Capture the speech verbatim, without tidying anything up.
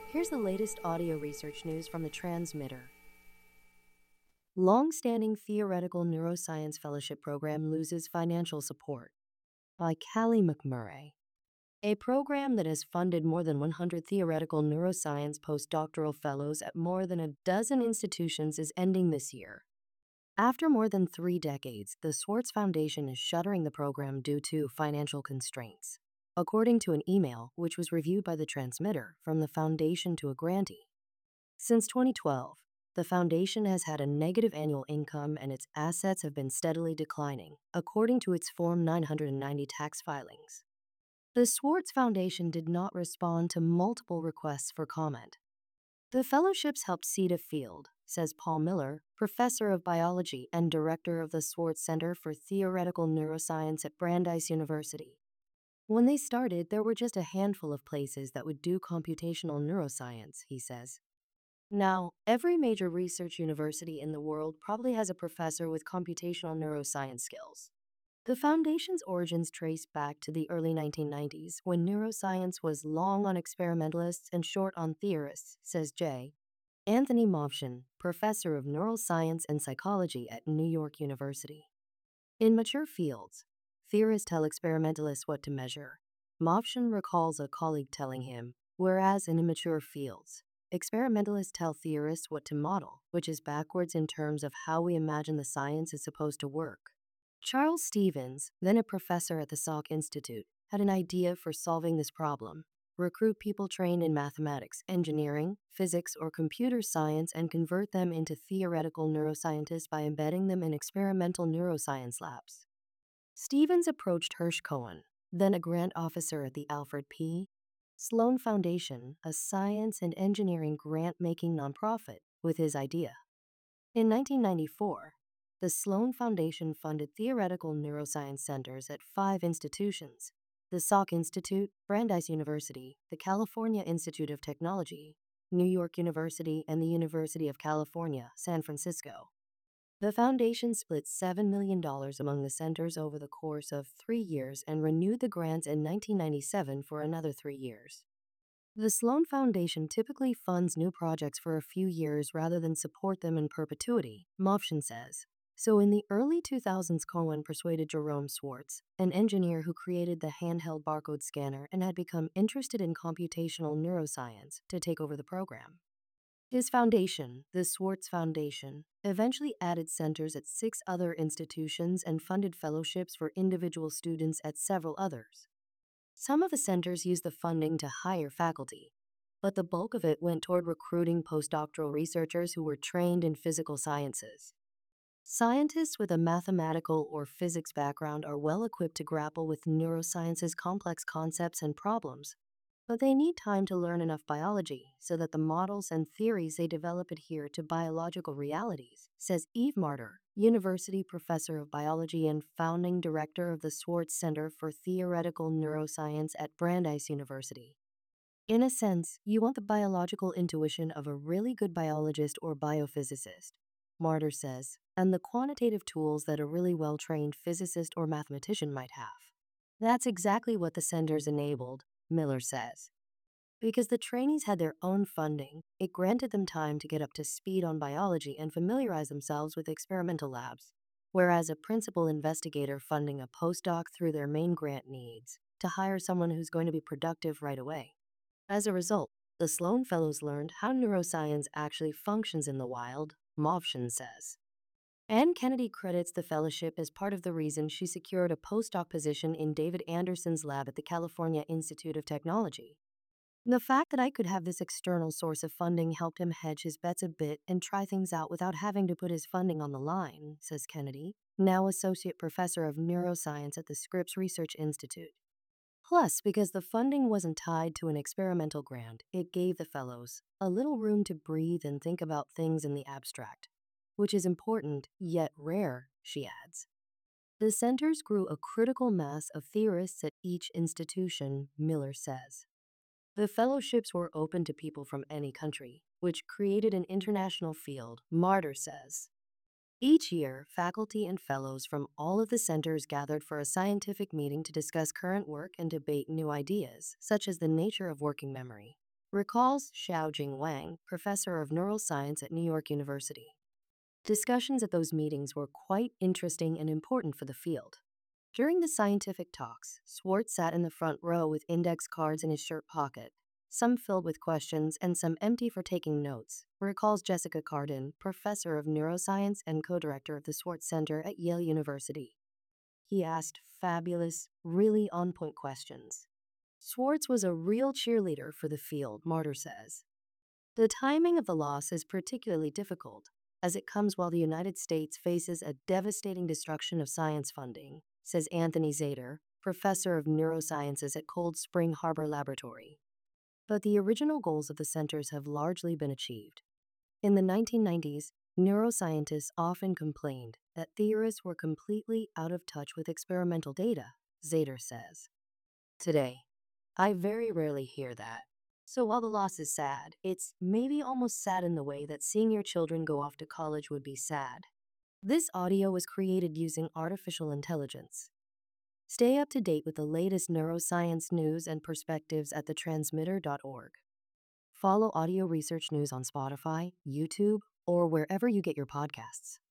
Here's the latest audio research news from the Transmitter. Long-standing Theoretical Neuroscience Fellowship Program loses financial support by Callie McMurray. A program that has funded more than one hundred theoretical neuroscience postdoctoral fellows at more than a dozen institutions is ending this year. After more than three decades, the Swartz Foundation is shuttering the program due to financial constraints, according to an email which was reviewed by the Transmitter from the foundation to a grantee. Since twenty twelve, the foundation has had a negative annual income and its assets have been steadily declining, according to its Form nine hundred ninety tax filings. The Swartz Foundation did not respond to multiple requests for comment. The fellowships helped seed a field, says Paul Miller, professor of biology and director of the Swartz Center for Theoretical Neuroscience at Brandeis University. When they started, there were just a handful of places that would do computational neuroscience, he says. Now, every major research university in the world probably has a professor with computational neuroscience skills. The foundation's origins trace back to the early nineteen nineties, when neuroscience was long on experimentalists and short on theorists, says J. Anthony Movshan, professor of neural science and psychology at New York University. In mature fields, theorists tell experimentalists what to measure. Movshan recalls a colleague telling him, whereas in immature fields, experimentalists tell theorists what to model, which is backwards in terms of how we imagine the science is supposed to work. Charles Stevens, then a professor at the Salk Institute, had an idea for solving this problem: recruit people trained in mathematics, engineering, physics, or computer science and convert them into theoretical neuroscientists by embedding them in experimental neuroscience labs. Stevens approached Hirsch Cohen, then a grant officer at the Alfred P. Sloan Foundation, a science and engineering grant-making nonprofit, with his idea. In nineteen ninety-four, the Sloan Foundation funded theoretical neuroscience centers at five institutions: the Salk Institute, Brandeis University, the California Institute of Technology, New York University, and the University of California, San Francisco. The foundation split seven million dollars among the centers over the course of three years and renewed the grants in nineteen ninety-seven for another three years. The Sloan Foundation typically funds new projects for a few years rather than support them in perpetuity, Movshan says. So in the early two thousands, Cohen persuaded Jerome Swartz, an engineer who created the handheld barcode scanner and had become interested in computational neuroscience, to take over the program. His foundation, the Swartz Foundation, eventually added centers at six other institutions and funded fellowships for individual students at several others. Some of the centers used the funding to hire faculty, but the bulk of it went toward recruiting postdoctoral researchers who were trained in physical sciences. Scientists with a mathematical or physics background are well equipped to grapple with neuroscience's complex concepts and problems, but they need time to learn enough biology so that the models and theories they develop adhere to biological realities, says Eve Martyr, university professor of biology and founding director of the Swartz Center for Theoretical Neuroscience at Brandeis University. In a sense, you want the biological intuition of a really good biologist or biophysicist, Martyr says, and the quantitative tools that a really well-trained physicist or mathematician might have. That's exactly what the centers enabled, Miller says. Because the trainees had their own funding, it granted them time to get up to speed on biology and familiarize themselves with experimental labs, whereas a principal investigator funding a postdoc through their main grant needs to hire someone who's going to be productive right away. As a result, the Sloan Fellows learned how neuroscience actually functions in the wild, Movshan says. Ann Kennedy credits the fellowship as part of the reason she secured a postdoc position in David Anderson's lab at the California Institute of Technology. The fact that I could have this external source of funding helped him hedge his bets a bit and try things out without having to put his funding on the line, says Kennedy, now associate professor of neuroscience at the Scripps Research Institute. Plus, because the funding wasn't tied to an experimental grant, it gave the fellows a little room to breathe and think about things in the abstract, which is important, yet rare, she adds. The centers grew a critical mass of theorists at each institution, Miller says. The fellowships were open to people from any country, which created an international field, Martyr says. Each year, faculty and fellows from all of the centers gathered for a scientific meeting to discuss current work and debate new ideas, such as the nature of working memory. recalls Xiaojing Wang, professor of neuroscience at New York University. Discussions at those meetings were quite interesting and important for the field. During the scientific talks, Schwartz sat in the front row with index cards in his shirt pocket, some filled with questions and some empty for taking notes, recalls Jessica Cardin, professor of neuroscience and co-director of the Schwartz Center at Yale University. He asked fabulous, really on-point questions. Schwartz was a real cheerleader for the field, Martyr says. The timing of the loss is particularly difficult, as it comes while the United States faces a devastating destruction of science funding, says Anthony Zader, professor of neurosciences at Cold Spring Harbor Laboratory. But the original goals of the centers have largely been achieved. In the nineteen nineties, neuroscientists often complained that theorists were completely out of touch with experimental data, Zader says. Today, I very rarely hear that. So while the loss is sad, it's maybe almost sad in the way that seeing your children go off to college would be sad. This audio was created using artificial intelligence. Stay up to date with the latest neuroscience news and perspectives at the transmitter dot org. Follow Audio Research News on Spotify, YouTube, or wherever you get your podcasts.